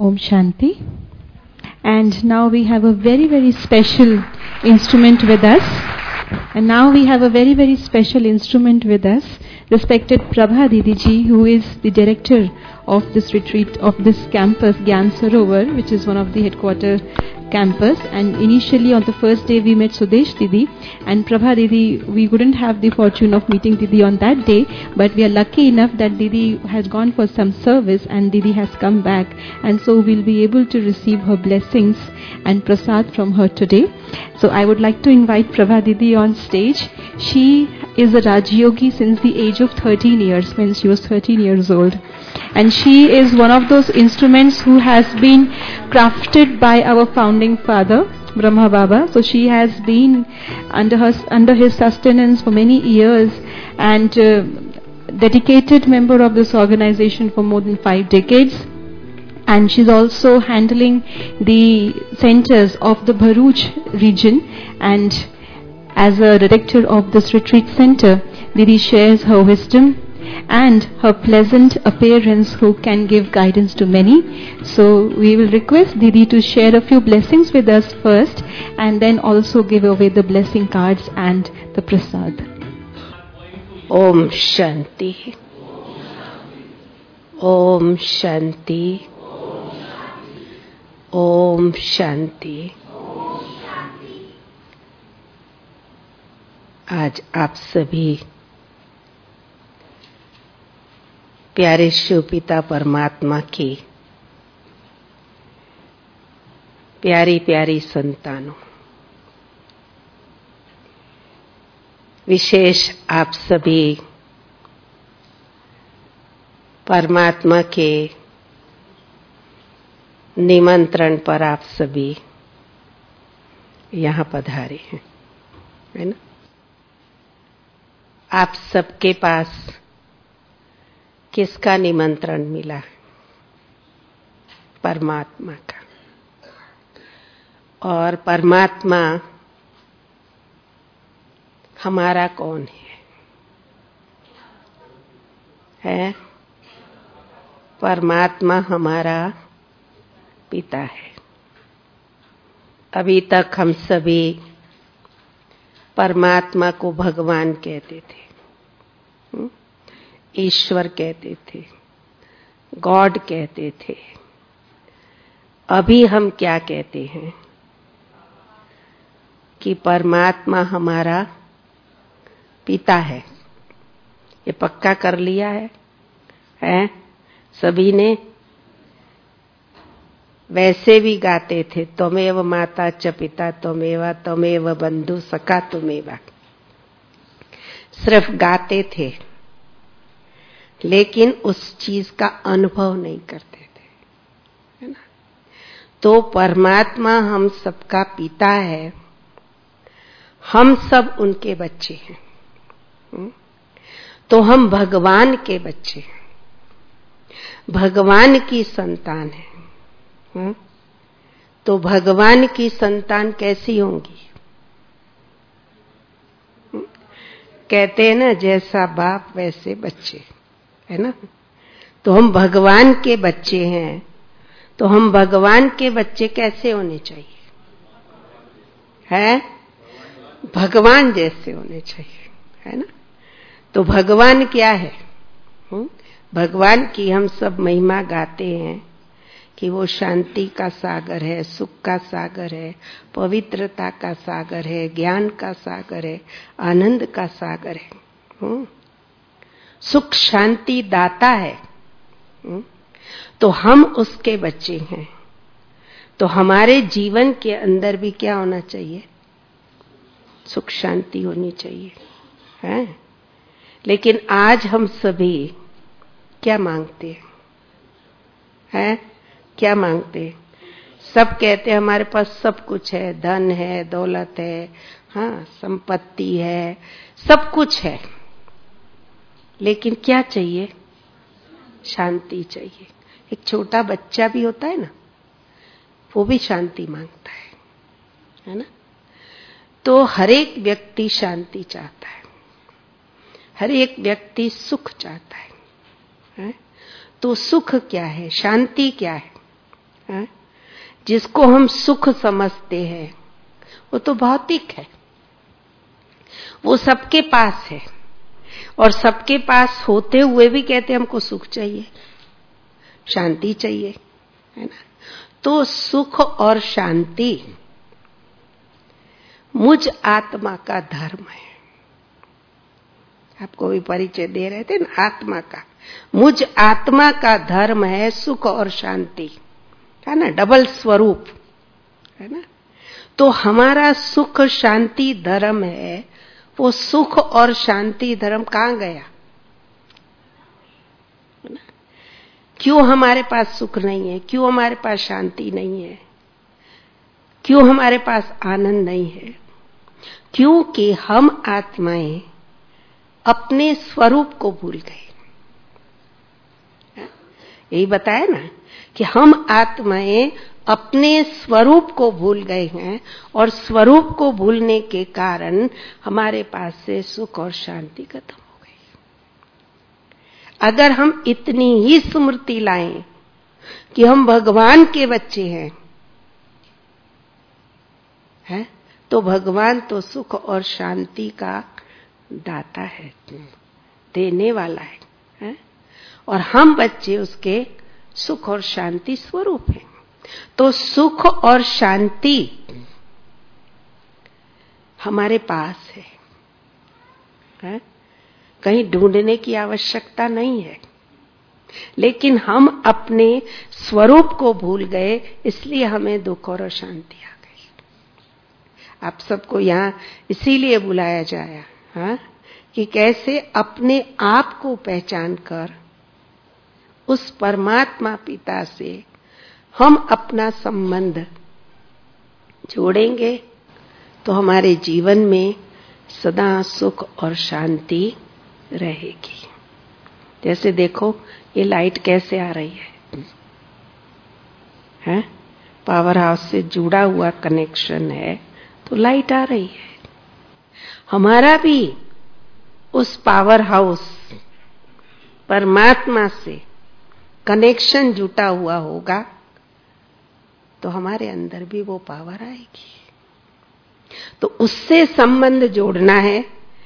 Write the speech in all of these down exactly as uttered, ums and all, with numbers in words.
Om Shanti. And now we have a very, very special instrument with us. And now we have a very, very special instrument with us. Respected Prabha Didi Ji, who is the director of this retreat, of this campus, Gyan Sarovar, which is one of the headquarter campus. And initially on the first day we met Sudesh Didi and Prabha Didi. We wouldn't have the fortune of meeting Didi on that day, but we are lucky enough that Didi has gone for some service and Didi has come back, and so we'll be able to receive her blessings and prasad from her today. So I would like to invite Prabha Didi on stage. She is a Rajyogi since the age of thirteen years, when she was thirteen years old. And she is one of those instruments who has been crafted by our founding father, Brahma Baba. So she has been under her, under his sustenance for many years, and uh, dedicated member of this organization for more than five decades. And she's also handling the centers of the Bharuch region, and as a director of this retreat center, Didi shares her wisdom and her pleasant appearance, who can give guidance to many. So we will request Didi to share a few blessings with us first, and then also give away the blessing cards and the prasad. Om Shanti. Om Shanti. Om Shanti. आज आप सभी प्यारे शिव पिता परमात्मा की प्यारी प्यारी संतानों, विशेष आप सभी परमात्मा के निमंत्रण पर आप सभी यहाँ पधारे हैं, है ना। आप सबके पास किसका निमंत्रण मिला? परमात्मा का। और परमात्मा हमारा कौन है? है परमात्मा हमारा पिता है। अभी तक हम सभी परमात्मा को भगवान कहते थे, ईश्वर कहते थे, गॉड कहते थे। अभी हम क्या कहते हैं कि परमात्मा हमारा पिता है। ये पक्का कर लिया है, हैं? सभी ने। वैसे भी गाते थे, त्वमेव माता च पिता त्वमेव त्वमेव बंधु सखा त्वमेव। सिर्फ गाते थे, लेकिन उस चीज का अनुभव नहीं करते थे, है ना। तो परमात्मा हम सबका पिता है, हम सब उनके बच्चे हैं। तो हम भगवान के बच्चे हैं, भगवान की संतान है। तो भगवान की संतान कैसी होंगी? कहते हैं ना, जैसा बाप वैसे बच्चे, है ना। तो हम भगवान के बच्चे हैं, तो हम भगवान के बच्चे कैसे होने चाहिए? है भगवान जैसे होने चाहिए, है ना। तो भगवान क्या है? भगवान की हम सब महिमा गाते हैं कि वो शांति का सागर है, सुख का सागर है, पवित्रता का सागर है, ज्ञान का सागर है, आनंद का सागर है, सुख शांति दाता है। तो हम उसके बच्चे हैं। तो हमारे जीवन के अंदर भी क्या होना चाहिए? सुख शांति होनी चाहिए, है। लेकिन आज हम सभी क्या मांगते हैं? है क्या मांगते हैं? सब कहते हैं हमारे पास सब कुछ है, धन है, दौलत है, हाँ, संपत्ति है, सब कुछ है, लेकिन क्या चाहिए? शांति चाहिए। एक छोटा बच्चा भी होता है ना, वो भी शांति मांगता है, है ना। तो हर एक व्यक्ति शांति चाहता है, हर एक व्यक्ति सुख चाहता है, है? तो सुख क्या है? शांति क्या है? है? जिसको हम सुख समझते हैं वो तो भौतिक है, वो सबके पास है, और सबके पास होते हुए भी कहते हमको सुख चाहिए, शांति चाहिए, है ना। तो सुख और शांति मुझ आत्मा का धर्म है। आपको भी परिचय दे रहे थे ना आत्मा का, मुझ आत्मा का धर्म है सुख और शांति, है ना, डबल स्वरूप, है ना। तो हमारा सुख शांति धर्म है, वो सुख और शांति धर्म कहां गया? क्यों हमारे पास सुख नहीं है? क्यों हमारे पास शांति नहीं है? क्यों हमारे पास आनंद नहीं है? क्योंकि हम आत्माएं अपने स्वरूप को भूल गए। यही बताया ना कि हम आत्माएं अपने स्वरूप को भूल गए हैं, और स्वरूप को भूलने के कारण हमारे पास से सुख और शांति खत्म हो गई। अगर हम इतनी ही स्मृति लाएं कि हम भगवान के बच्चे हैं, है? तो भगवान तो सुख और शांति का दाता है, देने वाला है, है? और हम बच्चे उसके सुख और शांति स्वरूप हैं। तो सुख और शांति हमारे पास है, है? कहीं ढूंढने की आवश्यकता नहीं है, लेकिन हम अपने स्वरूप को भूल गए, इसलिए हमें दुख और अशांति आ गई। आप सबको यहां इसीलिए बुलाया जाया, हाँ? कि कैसे अपने आप को पहचान कर उस परमात्मा पिता से हम अपना संबंध जोड़ेंगे, तो हमारे जीवन में सदा सुख और शांति रहेगी। जैसे देखो ये लाइट कैसे आ रही है, हैं? पावर हाउस से जुड़ा हुआ कनेक्शन है तो लाइट आ रही है। हमारा भी उस पावर हाउस परमात्मा से कनेक्शन जुटा हुआ होगा तो हमारे अंदर भी वो पावर आएगी। तो उससे संबंध जोड़ना है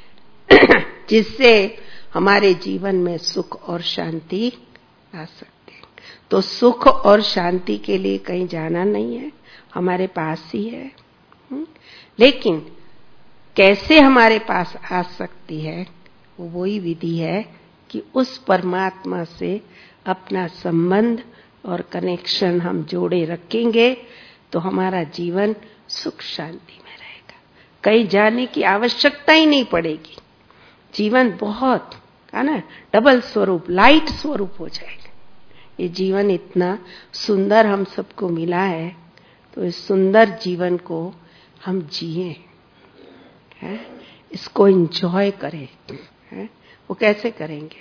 जिससे हमारे जीवन में सुख और शांति आ सकते हैं। तो सुख और शांति के लिए कहीं जाना नहीं है, हमारे पास ही है। लेकिन कैसे हमारे पास आ सकती है, वो वही विधि है कि उस परमात्मा से अपना संबंध और कनेक्शन हम जोड़े रखेंगे तो हमारा जीवन सुख शांति में रहेगा। कहीं जाने की आवश्यकता ही नहीं पड़ेगी। जीवन बहुत, है ना, डबल स्वरूप, लाइट स्वरूप हो जाएगा। ये जीवन इतना सुंदर हम सबको मिला है, तो इस सुंदर जीवन को हम जिए, हैं? इसको एंजॉय करें, हैं? वो कैसे करेंगे?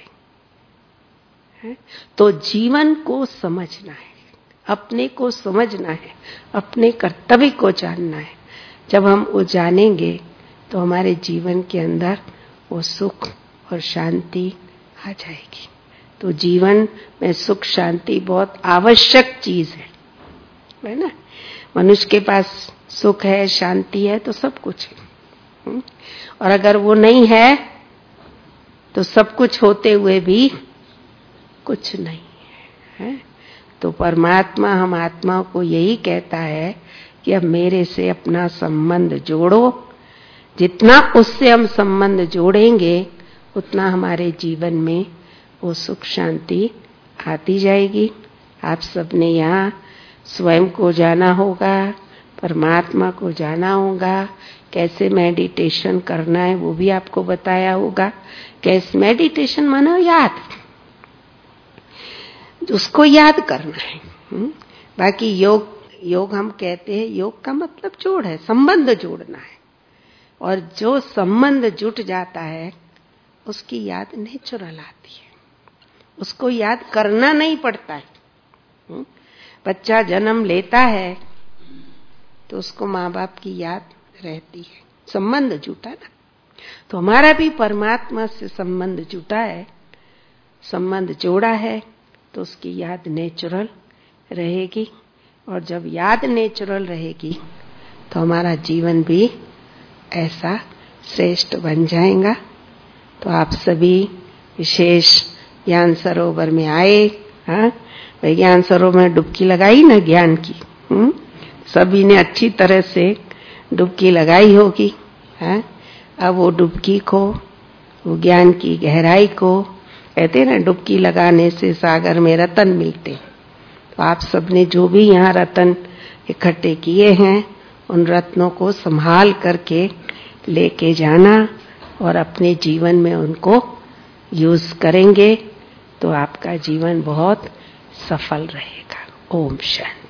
हैं? तो जीवन को समझना है, अपने को समझना है, अपने कर्तव्य को जानना है। जब हम वो जानेंगे तो हमारे जीवन के अंदर वो सुख और शांति आ जाएगी। तो जीवन में सुख शांति बहुत आवश्यक चीज है, है ना। मनुष्य के पास सुख है, शांति है तो सब कुछ है, और अगर वो नहीं है तो सब कुछ होते हुए भी कुछ नहीं है, है? तो परमात्मा हम आत्मा को यही कहता है कि अब मेरे से अपना संबंध जोड़ो। जितना उससे हम संबंध जोड़ेंगे उतना हमारे जीवन में वो सुख शांति आती जाएगी। आप सबने यहाँ स्वयं को जाना होगा, परमात्मा को जाना होगा, कैसे मेडिटेशन करना है वो भी आपको बताया होगा। कैसे मेडिटेशन मानो याद, उसको याद करना है। हुँ? बाकी योग योग हम कहते हैं, योग का मतलब जोड़ है, संबंध जोड़ना है। और जो संबंध जुट जाता है उसकी याद नेचुरल आती है, उसको याद करना नहीं पड़ता है। हुँ? बच्चा जन्म लेता है तो उसको माँ बाप की याद रहती है, संबंध जुटा ना। तो हमारा भी परमात्मा से संबंध जुटा है, संबंध जोड़ा है तो उसकी याद नेचुरल रहेगी। और जब याद नेचुरल रहेगी तो हमारा जीवन भी ऐसा श्रेष्ठ बन जाएगा। तो आप सभी विशेष ज्ञान सरोवर में आए। हाँ, ज्ञान सरोवर में डुबकी लगाई ना ज्ञान की। हुँ? सभी ने अच्छी तरह से डुबकी लगाई होगी। हाँ, अब वो डुबकी को, वो ज्ञान की गहराई को, कहते हैं ना डुबकी लगाने से सागर में रतन मिलते। तो आप सबने जो भी यहाँ रतन इकट्ठे किए हैं उन रत्नों को संभाल करके लेके जाना और अपने जीवन में उनको यूज करेंगे तो आपका जीवन बहुत सफल रहेगा। ओम शांति।